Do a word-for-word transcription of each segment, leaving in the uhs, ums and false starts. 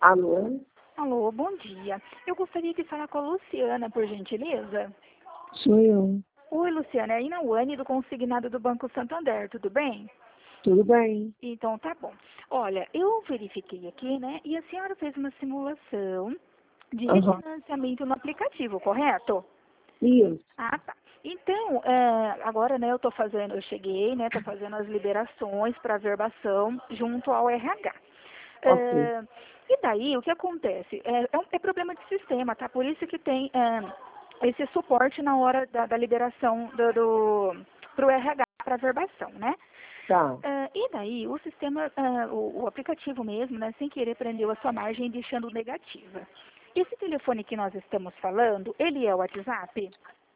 Alô? Alô, bom dia. Eu gostaria de falar com a Luciana, por gentileza. Sou eu. Oi, Luciana, é a Inauane do Consignado do Banco Santander, tudo bem? Tudo bem? Então, tá bom. Olha, eu verifiquei aqui, né, e a senhora fez uma simulação de Aham. refinanciamento no aplicativo, correto? Isso. Ah, tá. Então, é, agora, né, eu tô fazendo, eu cheguei, né, tô fazendo as liberações para verbação junto ao R H. Ok. É, e daí, o que acontece? É, é, um- é problema de sistema, tá? Por isso que tem é, esse suporte na hora da, da liberação do, do, pro R H, para verbação, né? Tá. É, e daí, o sistema, é, o, o aplicativo mesmo, né, sem querer, prendeu a sua margem deixando negativa. Esse telefone que nós estamos falando, ele é o WhatsApp?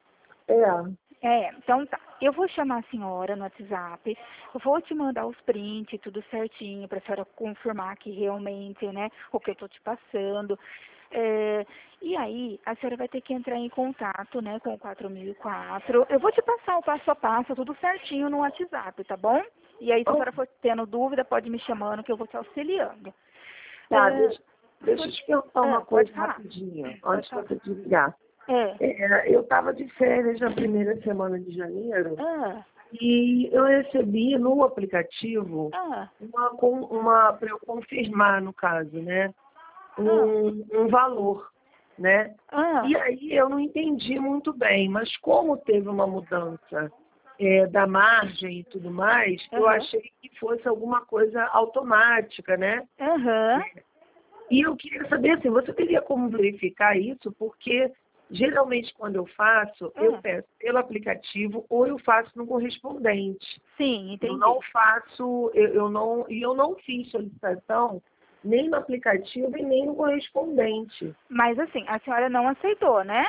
É. É, então tá. Eu vou chamar a senhora no WhatsApp, eu vou te mandar os prints, tudo certinho, para a senhora confirmar que realmente, né, o que eu tô te passando. É, e aí, a senhora vai ter que entrar em contato, né, com o quatro mil e quatro. Eu vou te passar o passo a passo, tudo certinho no WhatsApp, tá bom? E aí, se a Oh, senhora for tendo dúvida, pode me chamando que eu vou te auxiliando. tá, É, deixa, deixa eu te perguntar uma ah, pode coisa falar, rapidinho, pode antes de falar. você desligar. É. É, eu estava de férias na primeira semana de janeiro Ah, e eu recebi no aplicativo ah, uma, com- uma para eu confirmar, no caso, né? ah, Um, um valor, né? ah. E aí eu não entendi muito bem, mas como teve uma mudança é, da margem e tudo mais, eu Aham. achei que fosse alguma coisa automática, né? Aham. E eu queria saber assim, você teria como verificar isso? Porque geralmente quando eu faço, eu Ah, peço pelo aplicativo ou eu faço no correspondente. sim, Eu não entendi. faço, eu, eu não, e eu não fiz solicitação nem no aplicativo e nem no correspondente. Mas assim, a senhora não aceitou, né?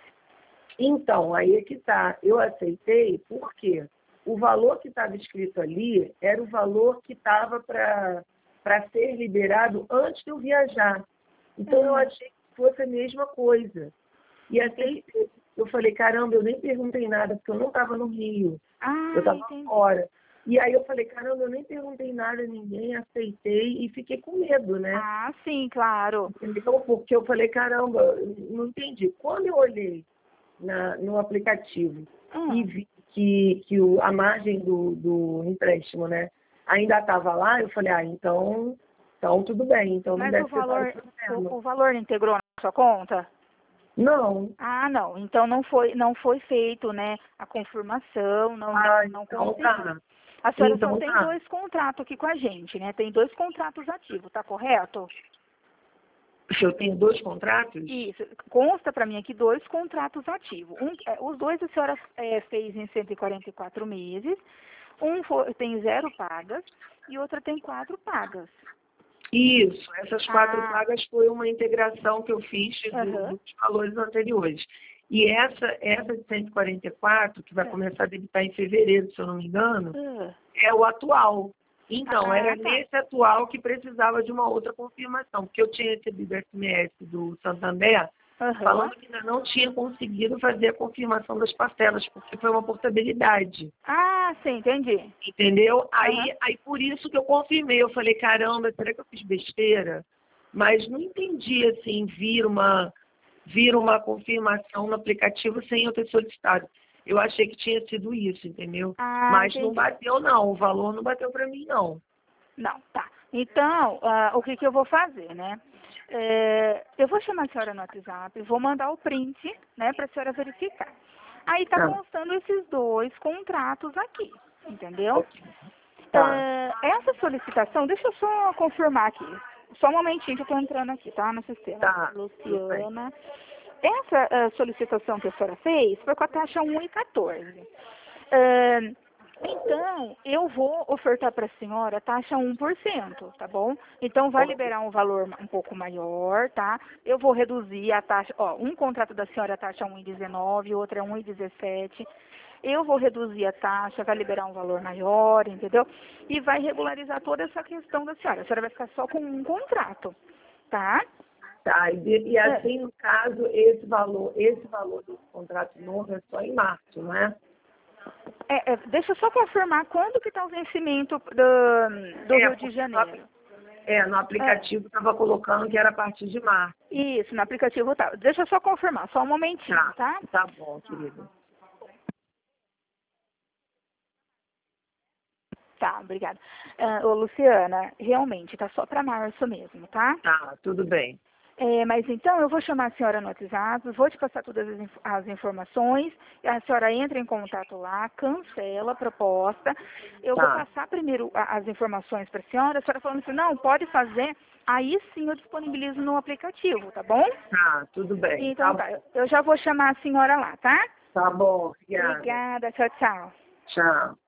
Então, aí é que tá. Eu aceitei porque o valor que estava escrito ali era o valor que estava para para ser liberado antes de eu viajar. Então, eu Ah, achei que fosse a mesma coisa. E entendi. aceitei. Eu falei, caramba, eu nem perguntei nada, porque eu não estava no Rio. Eu Ah, estava entendi. fora. E aí eu falei, caramba, eu nem perguntei nada a ninguém, aceitei e fiquei com medo, né? Ah, sim, claro. Entendeu? Porque eu falei, caramba, eu não entendi. Quando eu olhei na, no aplicativo e Ah, vi que, que o, a margem do, do empréstimo, né, ainda estava lá, eu falei, ah, então, então tudo bem, então não mas o deve ser mais valor, problema. o, o valor integrou na sua conta? Não. Ah, não. Então não foi, não foi feito, né, a confirmação, não, Ah, não, não então conseguiu. tá. A senhora só Então tem tá. dois contratos aqui com a gente, né? Tem dois contratos ativos, tá correto? Se eu tenho dois contratos? Isso, consta para mim aqui dois contratos ativos. Um, é, os dois a senhora é, fez em cento e quarenta e quatro meses, um foi- tem zero pagas e outra tem quatro pagas. Isso, essas quatro Ah, pagas foi uma integração que eu fiz do- aham, dos valores anteriores. E essa, essa de cento e quarenta e quatro, que vai é, começar a debitar em fevereiro, se eu não me engano, ah, é o atual. Então, era ah, tá. nesse atual que precisava de uma outra confirmação, porque eu tinha recebido S M S do Santander Aham. falando que ainda não tinha conseguido fazer a confirmação das parcelas, porque foi uma portabilidade. Ah, sim, entendi. Entendeu? Aham. Aí, aí por isso que eu confirmei. Eu falei, caramba, será que eu fiz besteira? Mas não entendi, assim, vir uma, vir uma confirmação no aplicativo sem eu ter solicitado. Eu achei que tinha sido isso, entendeu? Ah, Mas não entendi. bateu, não. O valor não bateu para mim, não. Não, tá. Então, ah, o que, que eu vou fazer, né? É, eu vou chamar a senhora no WhatsApp, vou mandar o print, né, para a senhora verificar. Aí tá Tá, constando esses dois contratos aqui, entendeu? ok. Tá, É, essa solicitação, deixa eu só confirmar aqui. Só um momentinho que eu tô entrando aqui, tá? No sistema. tá. Tudo bem. Luciana. Essa ah, solicitação que a senhora fez foi com a taxa um e quatorze. Ah, então, eu vou ofertar para a senhora a taxa um por cento, tá bom? Então, vai Ok. liberar um valor um pouco maior, tá? Eu vou reduzir a taxa, ó, um contrato da senhora é a taxa um e dezenove, outro é um e dezessete. Eu vou reduzir a taxa, vai liberar um valor maior, entendeu? E vai regularizar toda essa questão da senhora. A senhora vai ficar só com um contrato, tá? Tá, e, de- e É. assim, no caso, esse valor, esse valor do contrato novo é só em março, não é? É, é, deixa eu só confirmar quando que está o vencimento do, do É, Rio de porque no, Janeiro. É, no aplicativo estava colocando que era a partir de março. Isso, no aplicativo tá. Deixa eu só confirmar, só um momentinho, Tá, tá? tá bom, querida. Tá, obrigada. Ah, ô, Luciana, realmente, tá só para março mesmo, tá? Tá, tudo bem. É, mas então eu vou chamar a senhora no WhatsApp, vou te passar todas as, inf- as informações, e a senhora entra em contato lá, cancela a proposta. Eu vou Tá, passar primeiro a- as informações para a senhora, a senhora falando assim, não, pode fazer, aí sim eu disponibilizo no aplicativo, tá bom? tá, tudo bem. Então Tá, tá, eu eu já vou chamar a senhora lá, tá? tá bom, obrigada. Obrigada, tchau, tchau. Tchau.